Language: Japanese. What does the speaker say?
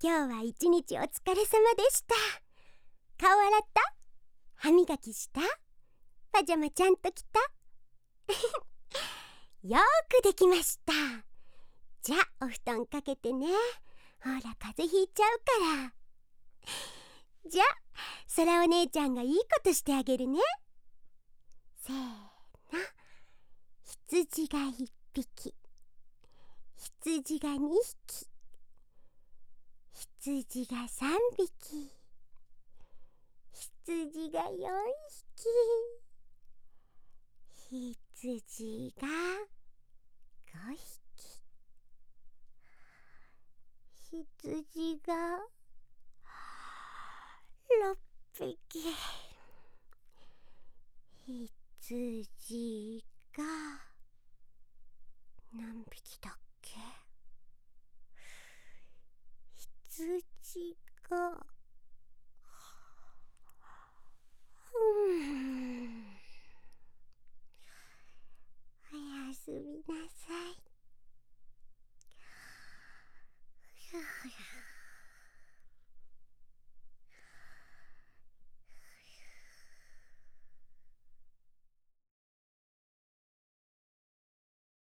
今日は一日お疲れ様でした。顔洗った？歯磨きした？パジャマちゃんと着た？よくできました。じゃあお布団かけてね。ほら風邪ひいちゃうから。じゃあ空お姉ちゃんがいいことしてあげるね。せーの。羊が1匹、羊が2匹、羊が3匹、羊が4匹、羊が5匹、羊が6匹、羊が何匹だっけ？羊が